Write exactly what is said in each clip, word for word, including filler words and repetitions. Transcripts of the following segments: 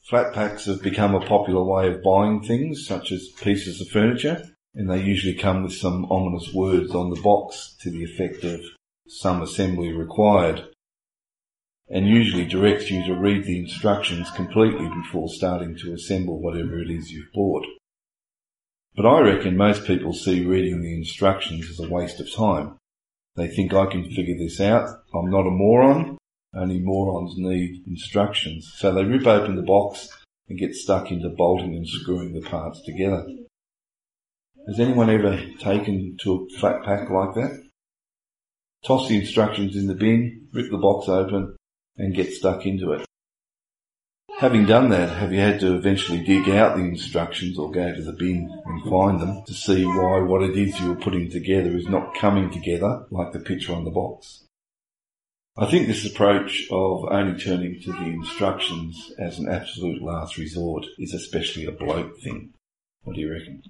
Flat packs have become a popular way of buying things, such as pieces of furniture, and they usually come with some ominous words on the box to the effect of some assembly required, and usually directs you to read the instructions completely before starting to assemble whatever it is you've bought. But I reckon most people see reading the instructions as a waste of time. They think, I can figure this out, I'm not a moron, only morons need instructions. So they rip open the box and get stuck into bolting and screwing the parts together. Has anyone ever taken to a flat pack like that? Toss the instructions in the bin, rip the box open and get stuck into it. Having done that, have you had to eventually dig out the instructions or go to the bin and find them to see why what it is you're putting together is not coming together like the picture on the box? I think this approach of only turning to the instructions as an absolute last resort is especially a bloke thing. What do you reckon?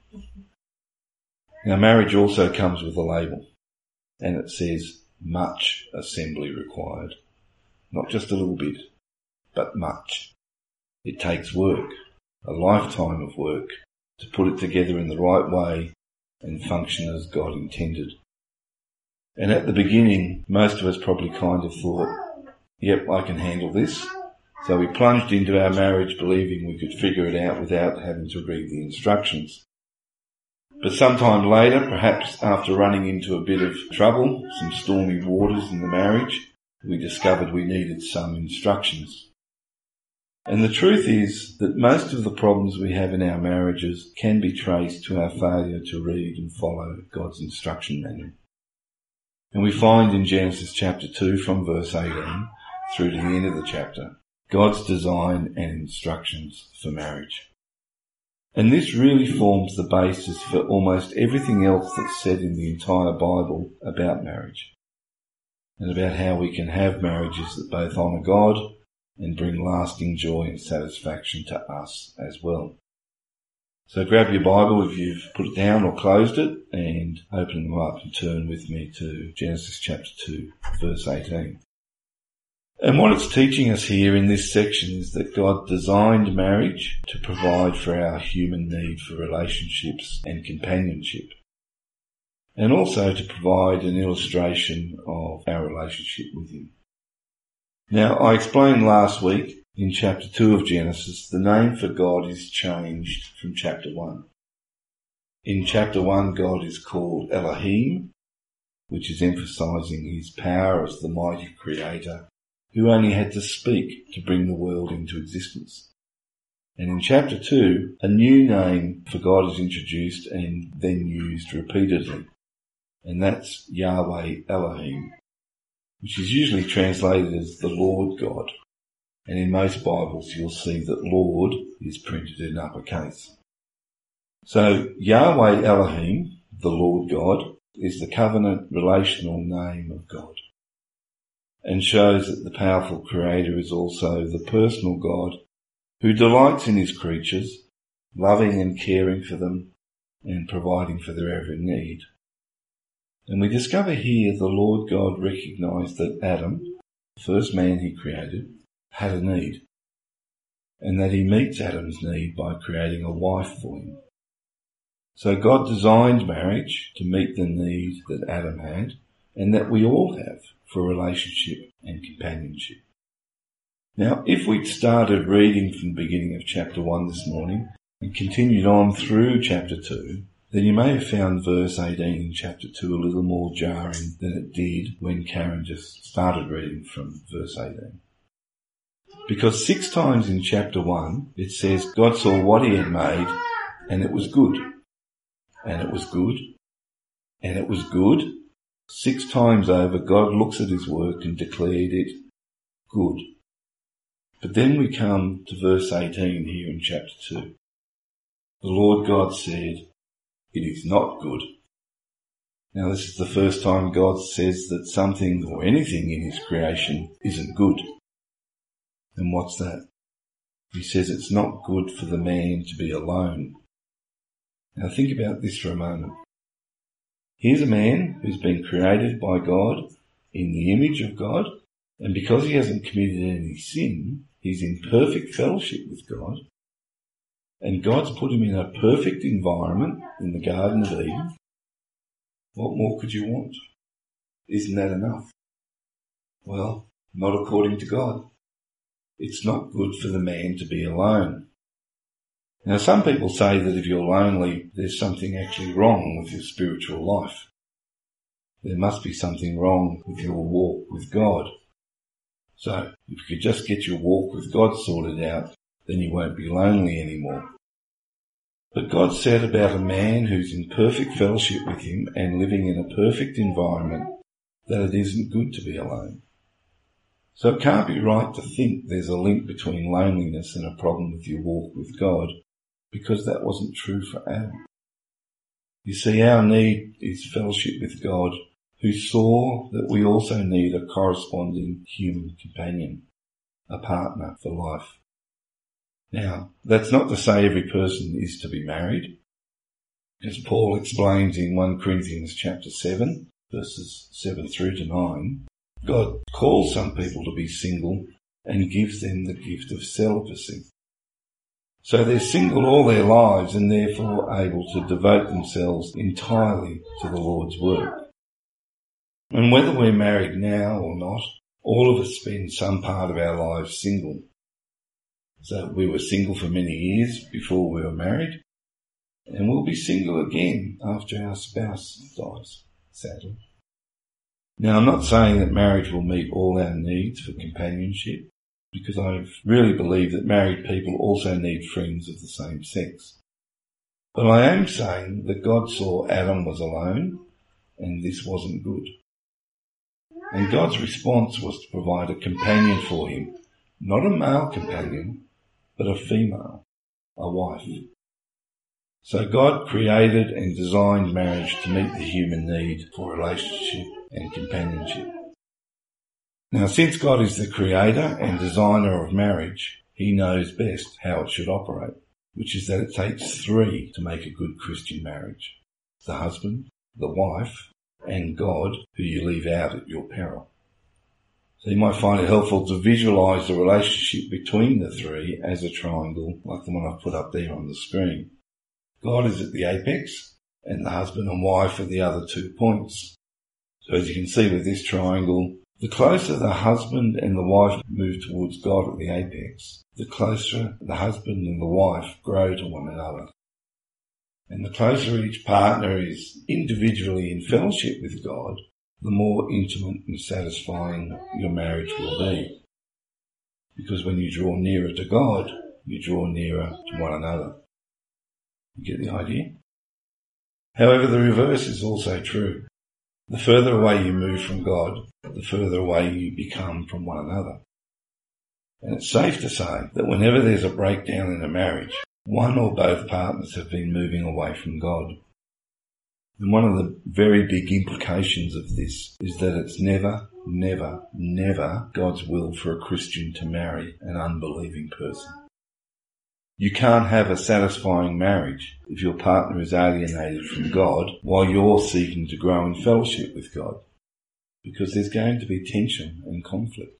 Now, marriage also comes with a label, and it says much assembly required. Not just a little bit, but much. It takes work, a lifetime of work, to put it together in the right way and function as God intended. And at the beginning, most of us probably kind of thought, yep, I can handle this. So we plunged into our marriage believing we could figure it out without having to read the instructions. But sometime later, perhaps after running into a bit of trouble, some stormy waters in the marriage, we discovered we needed some instructions. And the truth is that most of the problems we have in our marriages can be traced to our failure to read and follow God's instruction manual. And we find in Genesis chapter two from verse eighteen through to the end of the chapter, God's design and instructions for marriage. And this really forms the basis for almost everything else that's said in the entire Bible about marriage, and about how we can have marriages that both honour God and bring lasting joy and satisfaction to us as well. So grab your Bible if you've put it down or closed it, and open them up and turn with me to Genesis chapter two, verse eighteen. And what it's teaching us here in this section is that God designed marriage to provide for our human need for relationships and companionship, and also to provide an illustration of our relationship with Him. Now, I explained last week in chapter two of Genesis, the name for God is changed from chapter one. In chapter one, God is called Elohim, which is emphasizing His power as the mighty creator who only had to speak to bring the world into existence. And in chapter two, a new name for God is introduced and then used repeatedly, and that's Yahweh Elohim, which is usually translated as the Lord God. And in most Bibles you'll see that Lord is printed in uppercase. So Yahweh Elohim, the Lord God, is the covenant relational name of God, and shows that the powerful Creator is also the personal God who delights in His creatures, loving and caring for them and providing for their every need. And we discover here the Lord God recognised that Adam, the first man He created, had a need, and that He meets Adam's need by creating a wife for him. So God designed marriage to meet the need that Adam had, and that we all have, for relationship and companionship. Now, if we'd started reading from the beginning of chapter one this morning and continued on through chapter two, then you may have found verse eighteen in chapter two a little more jarring than it did when Karen just started reading from verse eighteen. Because six times in chapter one it says God saw what He had made and it was good, and it was good, and it was good. Six times over God looks at His work and declared it good. But then we come to verse eighteen here in chapter two. The Lord God said, "It is not good." Now this is the first time God says that something or anything in His creation isn't good. And what's that? He says it's not good for the man to be alone. Now think about this for a moment. Here's a man who's been created by God in the image of God, And because he hasn't committed any sin, he's in perfect fellowship with God. And God's put him in a perfect environment in the Garden of Eden. What more could you want? Isn't that enough? Well, not according to God. It's not good for the man to be alone. Now, some people say that if you're lonely, there's something actually wrong with your spiritual life. There must be something wrong with your walk with God. So, if you could just get your walk with God sorted out, then you won't be lonely anymore. But God said about a man who's in perfect fellowship with him and living in a perfect environment that it isn't good to be alone. So it can't be right to think there's a link between loneliness and a problem with your walk with God, because that wasn't true for Adam. You see, our need is fellowship with God, who saw that we also need a corresponding human companion, a partner for life. Now, that's not to say every person is to be married. As Paul explains in First Corinthians chapter seven, verses seven through to nine, God calls some people to be single and gives them the gift of celibacy. So they're single all their lives and therefore able to devote themselves entirely to the Lord's work. And whether we're married now or not, all of us spend some part of our lives single. So we were single for many years before we were married, and we'll be single again after our spouse dies, sadly. Now, I'm not saying that marriage will meet all our needs for companionship, because I really believe that married people also need friends of the same sex. But I am saying that God saw Adam was alone, and this wasn't good. And God's response was to provide a companion for him, not a male companion, but a female, a wife. So God created and designed marriage to meet the human need for relationship and companionship. Now, since God is the creator and designer of marriage, he knows best how it should operate, which is that it takes three to make a good Christian marriage: the husband, the wife, and God, who you leave out at your peril. So you might find it helpful to visualise the relationship between the three as a triangle, like the one I've put up there on the screen. God is at the apex, and the husband and wife are the other two points. So as you can see with this triangle, the closer the husband and the wife move towards God at the apex, the closer the husband and the wife grow to one another. And the closer each partner is individually in fellowship with God, the more intimate and satisfying your marriage will be. Because when you draw nearer to God, you draw nearer to one another. You get the idea? However, the reverse is also true. The further away you move from God, the further away you become from one another. And it's safe to say that whenever there's a breakdown in a marriage, one or both partners have been moving away from God. And one of the very big implications of this is that it's never, never, never God's will for a Christian to marry an unbelieving person. You can't have a satisfying marriage if your partner is alienated from God while you're seeking to grow in fellowship with God, because there's going to be tension and conflict.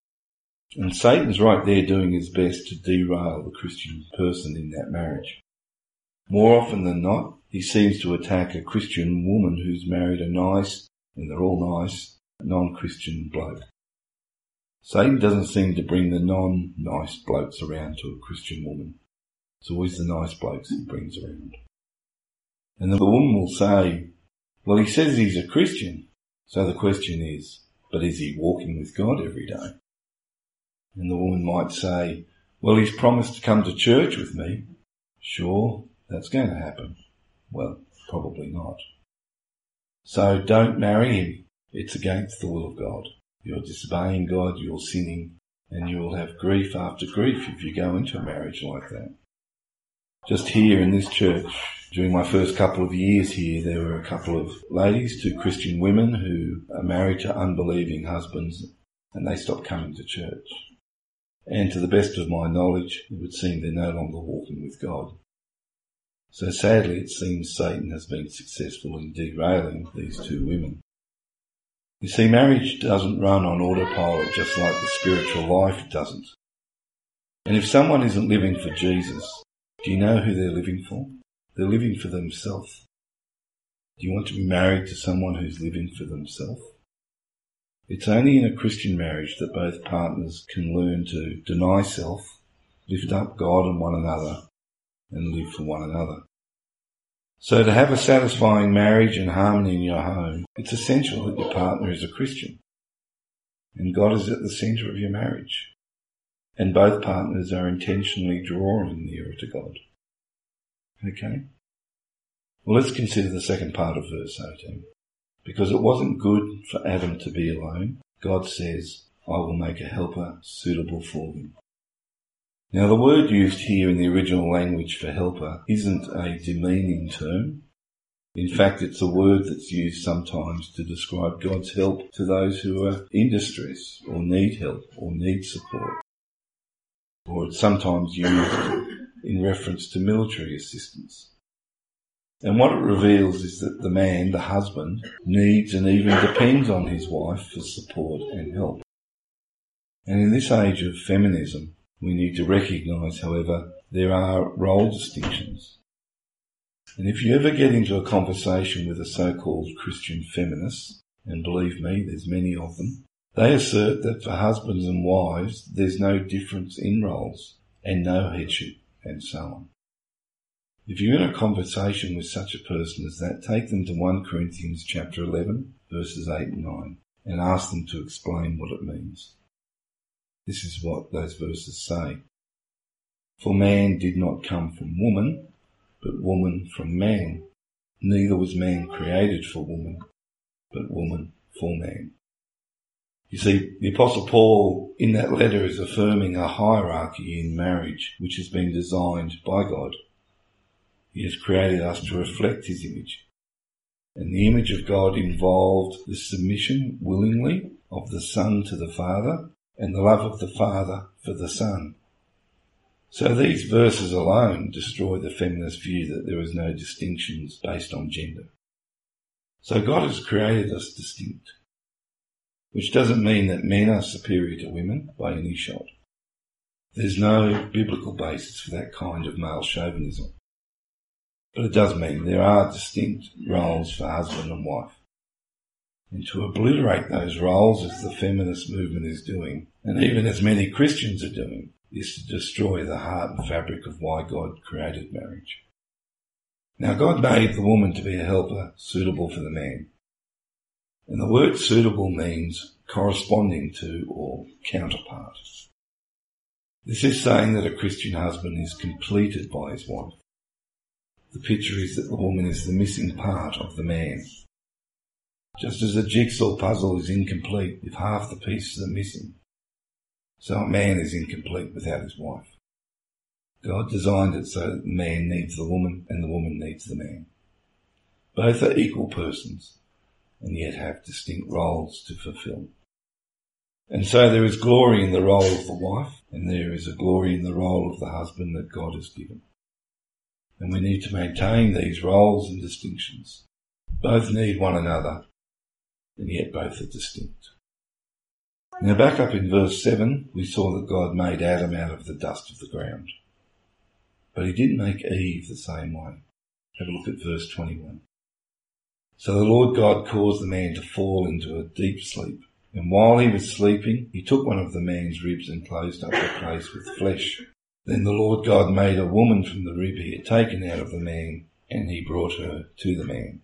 And Satan's right there doing his best to derail the Christian person in that marriage. More often than not, he seems to attack a Christian woman who's married a nice, and they're all nice, non-Christian bloke. Satan doesn't seem to bring the non-nice blokes around to a Christian woman. It's always the nice blokes he brings around. And the woman will say, well, he says he's a Christian. So the question is, but is he walking with God every day? And the woman might say, well, he's promised to come to church with me. Sure, that's going to happen. Well, probably not. So don't marry him. It's against the will of God. You're disobeying God, you're sinning, and you will have grief after grief if you go into a marriage like that. Just here in this church, during my first couple of years here, there were a couple of ladies, two Christian women who are married to unbelieving husbands, and they stopped coming to church. And to the best of my knowledge, it would seem they're no longer walking with God. So sadly, it seems Satan has been successful in derailing these two women. You see, marriage doesn't run on autopilot just like the spiritual life doesn't. And if someone isn't living for Jesus, do you know who they're living for? They're living for themselves. Do you want to be married to someone who's living for themselves? It's only in a Christian marriage that both partners can learn to deny self, lift up God and one another, and live for one another. So to have a satisfying marriage and harmony in your home, it's essential that your partner is a Christian. And God is at the centre of your marriage. And both partners are intentionally drawing nearer to God. Okay? Well, let's consider the second part of verse eighteen. Because it wasn't good for Adam to be alone, God says, I will make a helper suitable for him. Now the word used here in the original language for helper isn't a demeaning term. In fact, it's a word that's used sometimes to describe God's help to those who are in distress or need help or need support. Or it's sometimes used in reference to military assistance. And what it reveals is that the man, the husband, needs and even depends on his wife for support and help. And in this age of feminism, we need to recognise, however, there are role distinctions. And if you ever get into a conversation with a so-called Christian feminist, and believe me, there's many of them, they assert that for husbands and wives, there's no difference in roles and no headship and so on. If you're in a conversation with such a person as that, take them to First Corinthians chapter eleven, verses eight and nine, and ask them to explain what it means. This is what those verses say. For man did not come from woman, but woman from man. Neither was man created for woman, but woman for man. You see, the Apostle Paul in that letter is affirming a hierarchy in marriage which has been designed by God. He has created us to reflect his image. And the image of God involved the submission willingly of the Son to the Father and the love of the Father for the Son. So these verses alone destroy the feminist view that there is no distinctions based on gender. So God has created us distinct, which doesn't mean that men are superior to women by any shot. There's no biblical basis for that kind of male chauvinism. But it does mean there are distinct roles for husband and wife. And to obliterate those roles, as the feminist movement is doing, and even as many Christians are doing, is to destroy the heart and fabric of why God created marriage. Now God made the woman to be a helper suitable for the man. And the word suitable means corresponding to or counterpart. This is saying that a Christian husband is completed by his wife. The picture is that the woman is the missing part of the man. Just as a jigsaw puzzle is incomplete if half the pieces are missing, so a man is incomplete without his wife. God designed it so that the man needs the woman and the woman needs the man. Both are equal persons and yet have distinct roles to fulfill. And so there is glory in the role of the wife and there is a glory in the role of the husband that God has given. And we need to maintain these roles and distinctions. Both need one another, and yet both are distinct. Now back up in verse seven, we saw that God made Adam out of the dust of the ground. But he didn't make Eve the same way. Have a look at verse twenty-one. So the Lord God caused the man to fall into a deep sleep. And while he was sleeping, he took one of the man's ribs and closed up the place with flesh. Then the Lord God made a woman from the rib he had taken out of the man, and he brought her to the man.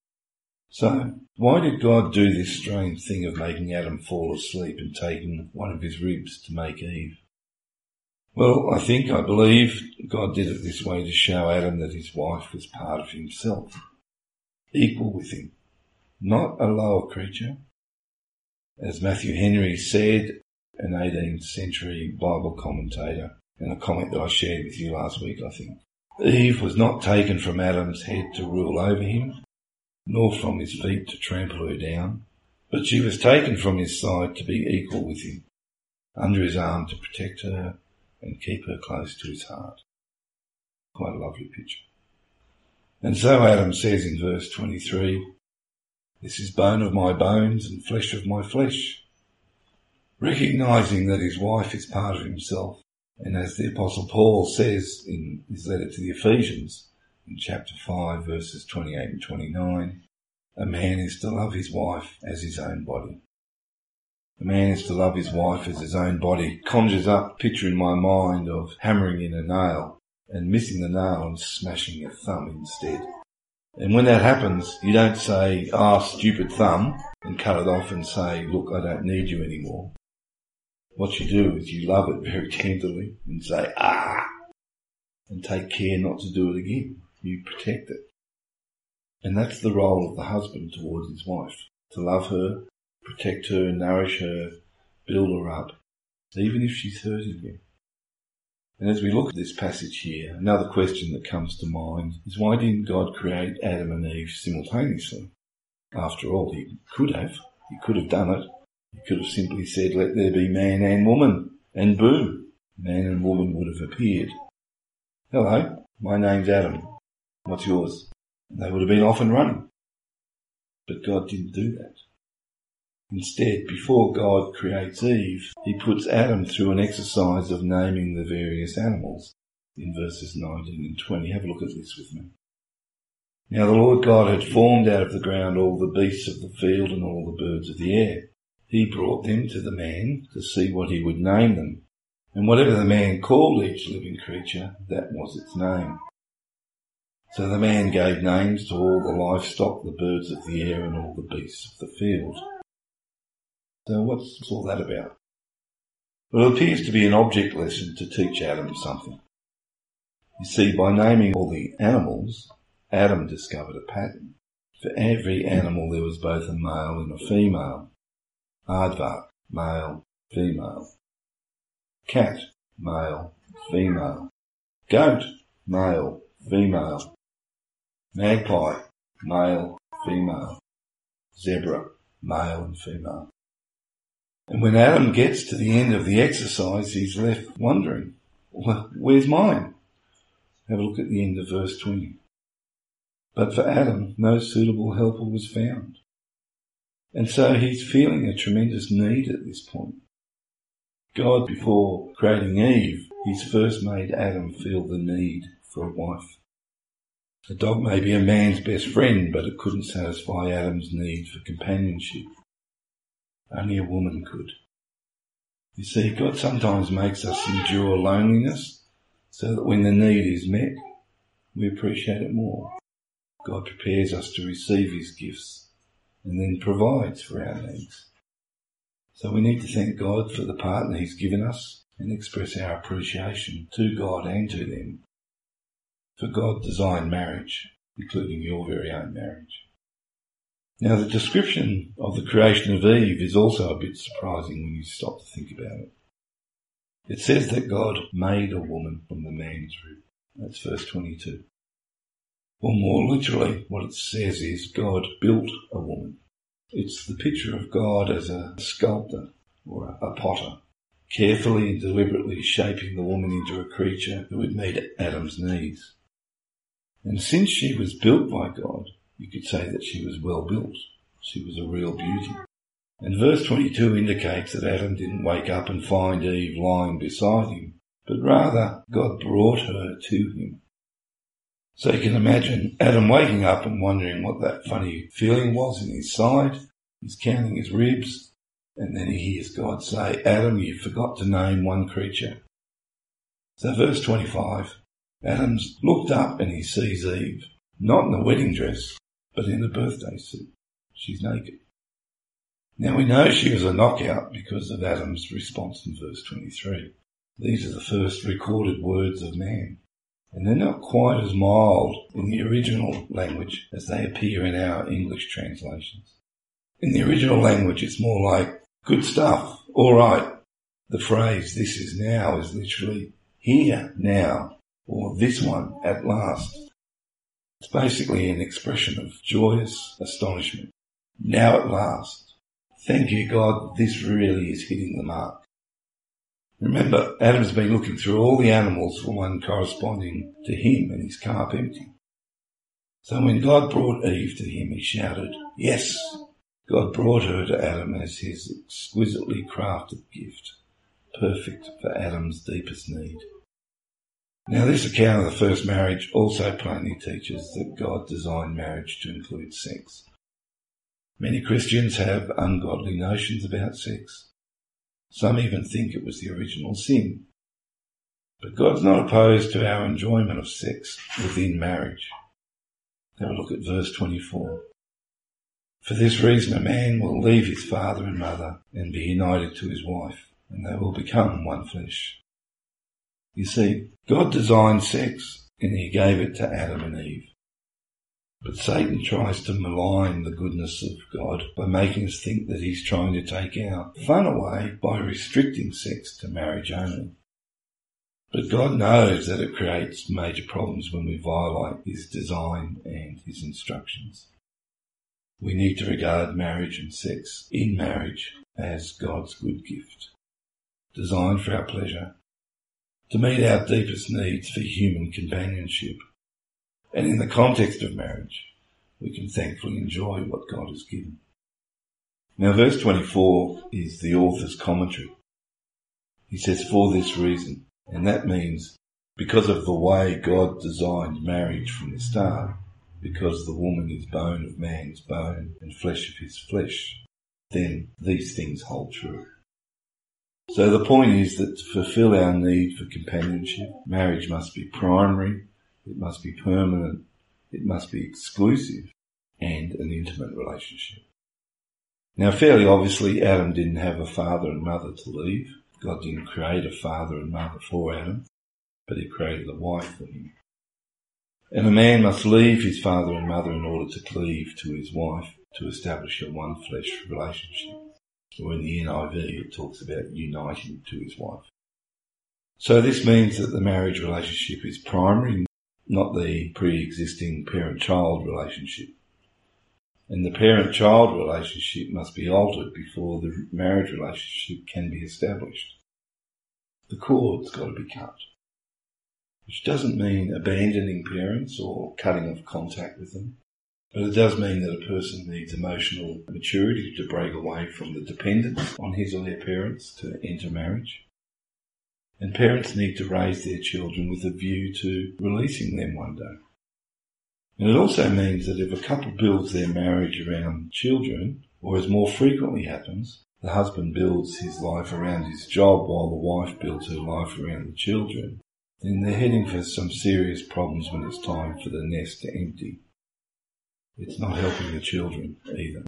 So, why did God do this strange thing of making Adam fall asleep and taking one of his ribs to make Eve? Well, I think, I believe, God did it this way to show Adam that his wife was part of himself, equal with him, not a lower creature. As Matthew Henry said, an eighteenth century Bible commentator, and a comment that I shared with you last week, I think. Eve was not taken from Adam's head to rule over him, nor from his feet to trample her down, but she was taken from his side to be equal with him, under his arm to protect her and keep her close to his heart. Quite a lovely picture. And so Adam says in verse twenty-three, This is bone of my bones and flesh of my flesh. Recognising that his wife is part of himself, and as the Apostle Paul says in his letter to the Ephesians, in chapter five, verses twenty-eight and twenty-nine, a man is to love his wife as his own body. A man is to love his wife as his own body conjures up a picture in my mind of hammering in a nail and missing the nail and smashing your thumb instead. And when that happens, you don't say, "Ah, stupid thumb," and cut it off and say, "Look, I don't need you anymore." What you do is you love it very tenderly and say, "Ah," and take care not to do it again. You protect it. And that's the role of the husband towards his wife, to love her, protect her, nourish her, build her up, even if she's hurting you. And as we look at this passage here, another question that comes to mind is, why didn't God create Adam and Eve simultaneously? After all, he could have. He could have done it. He could have simply said, "Let there be man and woman," and boom, man and woman would have appeared. "Hello, my name's Adam. What's yours?" And they would have been off and running. But God didn't do that. Instead, before God creates Eve, he puts Adam through an exercise of naming the various animals in verses nineteen and twenty. Have a look at this with me. "Now the Lord God had formed out of the ground all the beasts of the field and all the birds of the air. He brought them to the man to see what he would name them. And whatever the man called each living creature, that was its name. So the man gave names to all the livestock, the birds of the air and all the beasts of the field." So what's all that about? Well, it appears to be an object lesson to teach Adam something. You see, by naming all the animals, Adam discovered a pattern. For every animal there was both a male and a female. Aardvark, male, female. Cat, male, female. Goat, male, female. Magpie, male, female. Zebra, male and female. And when Adam gets to the end of the exercise, he's left wondering, well, where's mine? Have a look at the end of verse twenty. But for Adam, no suitable helper was found. And so he's feeling a tremendous need at this point. God, before creating Eve, he's first made Adam feel the need for a wife. A dog may be a man's best friend, but it couldn't satisfy Adam's need for companionship. Only a woman could. You see, God sometimes makes us endure loneliness so that when the need is met, we appreciate it more. God prepares us to receive his gifts and then provides for our needs. So we need to thank God for the partner he's given us and express our appreciation to God and to them. For God designed marriage, including your very own marriage. Now, the description of the creation of Eve is also a bit surprising when you stop to think about it. It says that God made a woman from the man's rib. That's verse twenty-two. Or more literally, what it says is God built a woman. It's the picture of God as a sculptor or a potter, carefully and deliberately shaping the woman into a creature who would meet Adam's needs. And since she was built by God, you could say that she was well built. She was a real beauty. And verse twenty-two indicates that Adam didn't wake up and find Eve lying beside him, but rather God brought her to him. So you can imagine Adam waking up and wondering what that funny feeling was in his side. He's counting his ribs, and then he hears God say, "Adam, you forgot to name one creature." So verse twenty-five, Adam's looked up and he sees Eve, not in a wedding dress, but in a birthday suit. She's naked. Now we know she was a knockout because of Adam's response in verse twenty-three. These are the first recorded words of man, and they're not quite as mild in the original language as they appear in our English translations. In the original language it's more like, "Good stuff, all right." The phrase "this is now" is literally "here now," or "this one at last." It's basically an expression of joyous astonishment. Now at last. Thank you, God, this really is hitting the mark. Remember, Adam's been looking through all the animals for one corresponding to him and his carp empty. So when God brought Eve to him, he shouted, "Yes!" God brought her to Adam as his exquisitely crafted gift, perfect for Adam's deepest need. Now this account of the first marriage also plainly teaches that God designed marriage to include sex. Many Christians have ungodly notions about sex. Some even think it was the original sin. But God's not opposed to our enjoyment of sex within marriage. Have a look at verse twenty-four. For this reason a man will leave his father and mother and be united to his wife, and they will become one flesh. You see, God designed sex and he gave it to Adam and Eve. But Satan tries to malign the goodness of God by making us think that he's trying to take our fun away by restricting sex to marriage only. But God knows that it creates major problems when we violate his design and his instructions. We need to regard marriage and sex in marriage as God's good gift, designed for our pleasure, to meet our deepest needs for human companionship. And in the context of marriage, we can thankfully enjoy what God has given. Now verse twenty-four is the author's commentary. He says, for this reason, and that means because of the way God designed marriage from the start, because the woman is bone of man's bone and flesh of his flesh, then these things hold true. So the point is that to fulfill our need for companionship, marriage must be primary, it must be permanent, it must be exclusive, and an intimate relationship. Now fairly obviously Adam didn't have a father and mother to leave. God didn't create a father and mother for Adam, but he created a wife for him. And a man must leave his father and mother in order to cleave to his wife to establish a one flesh relationship. Or in the N I V it talks about uniting to his wife. So this means that the marriage relationship is primary, not the pre-existing parent-child relationship. And the parent-child relationship must be altered before the marriage relationship can be established. The cord's got to be cut. Which doesn't mean abandoning parents or cutting off contact with them, but it does mean that a person needs emotional maturity to break away from the dependence on his or her parents to enter marriage. And parents need to raise their children with a view to releasing them one day. And it also means that if a couple builds their marriage around children, or as more frequently happens, the husband builds his life around his job while the wife builds her life around the children, then they're heading for some serious problems when it's time for the nest to empty. It's not helping the children either.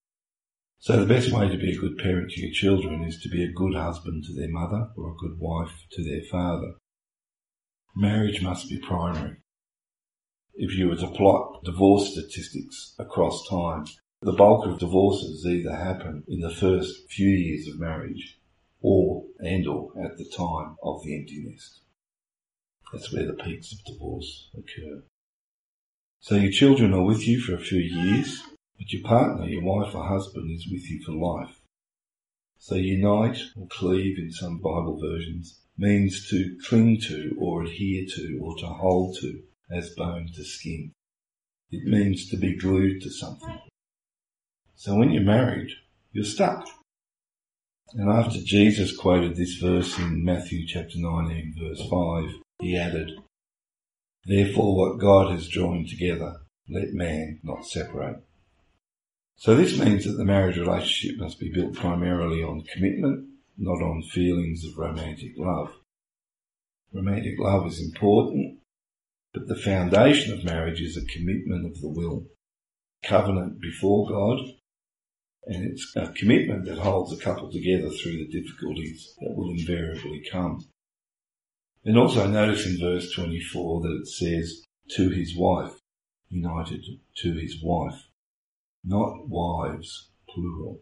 So the best way to be a good parent to your children is to be a good husband to their mother or a good wife to their father. Marriage must be primary. If you were to plot divorce statistics across time, the bulk of divorces either happen in the first few years of marriage or and or at the time of the empty nest. That's where the peaks of divorce occur. So your children are with you for a few years, but your partner, your wife or husband, is with you for life. So unite or cleave in some Bible versions means to cling to or adhere to or to hold to as bone to skin. It means to be glued to something. So when you're married, you're stuck. And after Jesus quoted this verse in Matthew chapter nineteen verse five, he added, therefore what God has joined together, let man not separate. So this means that the marriage relationship must be built primarily on commitment, not on feelings of romantic love. Romantic love is important, but the foundation of marriage is a commitment of the will, covenant before God, and it's a commitment that holds a couple together through the difficulties that will invariably come. And also notice in verse twenty-four that it says, to his wife, united to his wife, not wives, plural.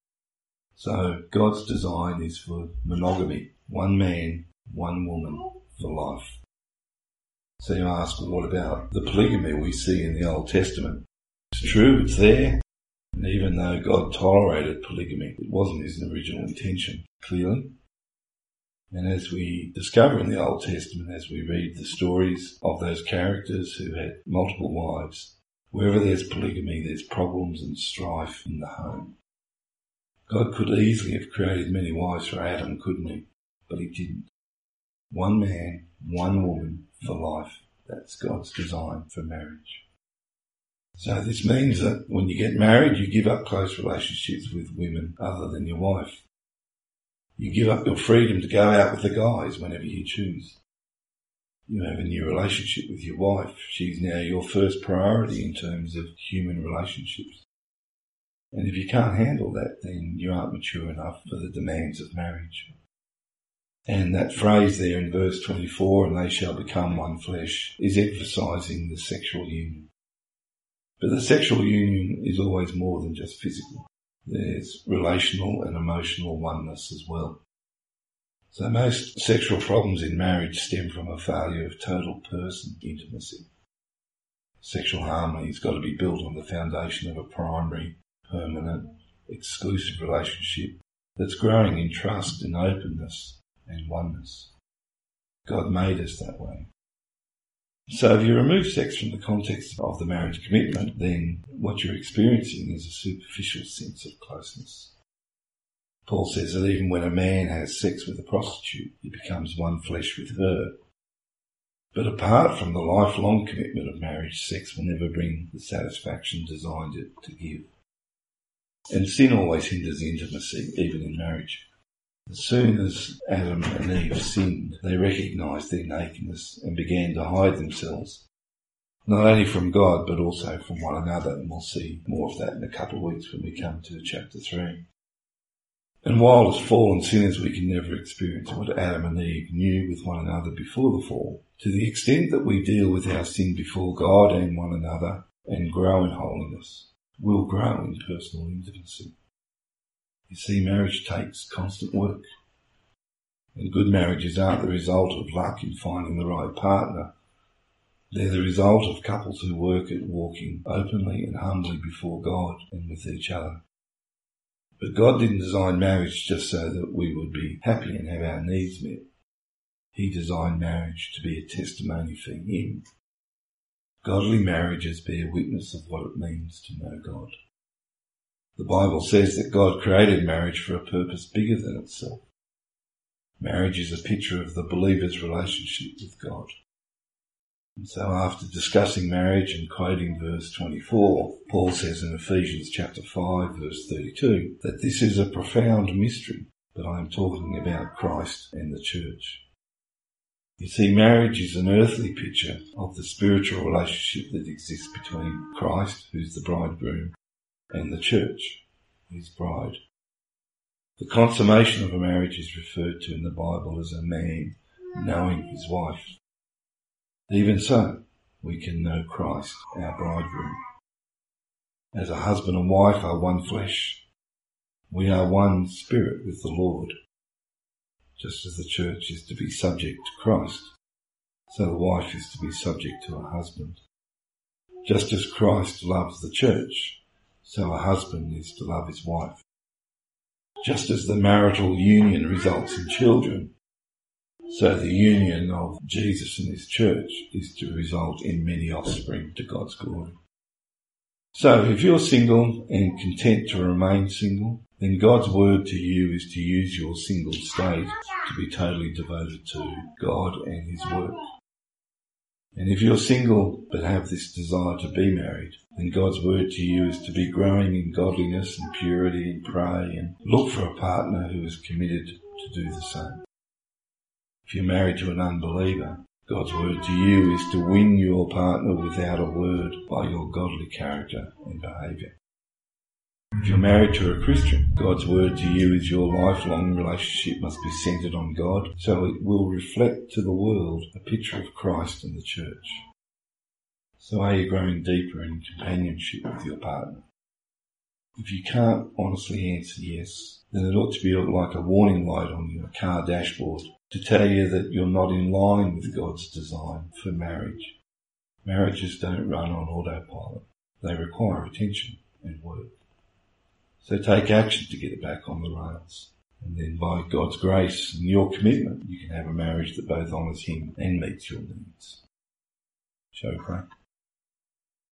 So God's design is for monogamy, one man, one woman for life. So you ask, well, what about the polygamy we see in the Old Testament? It's true, it's there. And even though God tolerated polygamy, it wasn't his original intention, clearly. And as we discover in the Old Testament, as we read the stories of those characters who had multiple wives, Wherever there's polygamy, there's problems and strife in the home. God could easily have created many wives for Adam, couldn't he? But he didn't. One man, one woman for life. That's God's design for marriage. So this means that when you get married, you give up close relationships with women other than your wife. You give up your freedom to go out with the guys whenever you choose. You have a new relationship with your wife. She's now your first priority in terms of human relationships. And if you can't handle that, then you aren't mature enough for the demands of marriage. And that phrase there in verse twenty-four, and they shall become one flesh, is emphasising the sexual union. But the sexual union is always more than just physical. There's relational and emotional oneness as well. So most sexual problems in marriage stem from a failure of total person intimacy. Sexual harmony has got to be built on the foundation of a primary, permanent, exclusive relationship that's growing in trust and openness and oneness. God made us that way. So if you remove sex from the context of the marriage commitment, then what you're experiencing is a superficial sense of closeness. Paul says that even when a man has sex with a prostitute, he becomes one flesh with her. But apart from the lifelong commitment of marriage, sex will never bring the satisfaction designed it to give. And sin always hinders intimacy, even in marriage. As soon as Adam and Eve sinned, they recognised their nakedness and began to hide themselves, not only from God, but also from one another. And we'll see more of that in a couple of weeks when we come to chapter three. And while as fallen sinners we can never experience what Adam and Eve knew with one another before the fall, to the extent that we deal with our sin before God and one another and grow in holiness, we'll grow in personal intimacy. You see, marriage takes constant work. And good marriages aren't the result of luck in finding the right partner. They're the result of couples who work at walking openly and humbly before God and with each other. But God didn't design marriage just so that we would be happy and have our needs met. He designed marriage to be a testimony for Him. Godly marriages bear witness of what it means to know God. The Bible says that God created marriage for a purpose bigger than itself. Marriage is a picture of the believer's relationship with God. And so after discussing marriage and quoting verse twenty-four, Paul says in Ephesians chapter five, verse thirty-two, that this is a profound mystery, but I am talking about Christ and the church. You see, marriage is an earthly picture of the spiritual relationship that exists between Christ, who's the bridegroom, and the church, his bride. The consummation of a marriage is referred to in the Bible as a man knowing his wife. Even so, we can know Christ, our bridegroom. As a husband and wife are one flesh, we are one spirit with the Lord. Just as the church is to be subject to Christ, so the wife is to be subject to her husband. Just as Christ loves the church, so a husband is to love his wife. Just as the marital union results in children, so the union of Jesus and his church is to result in many offspring to God's glory. So if you're single and content to remain single, then God's word to you is to use your single state to be totally devoted to God and his work. And if you're single but have this desire to be married, then God's word to you is to be growing in godliness and purity and pray and look for a partner who is committed to do the same. If you're married to an unbeliever, God's word to you is to win your partner without a word by your godly character and behaviour. If you're married to a Christian, God's word to you is your lifelong relationship must be centred on God, so it will reflect to the world a picture of Christ and the church. So are you growing deeper in companionship with your partner? If you can't honestly answer yes, then it ought to be like a warning light on your car dashboard to tell you that you're not in line with God's design for marriage. Marriages don't run on autopilot. They require attention and work. So take action to get it back on the rails. And then by God's grace and your commitment, you can have a marriage that both honours him and meets your needs. Shall we pray?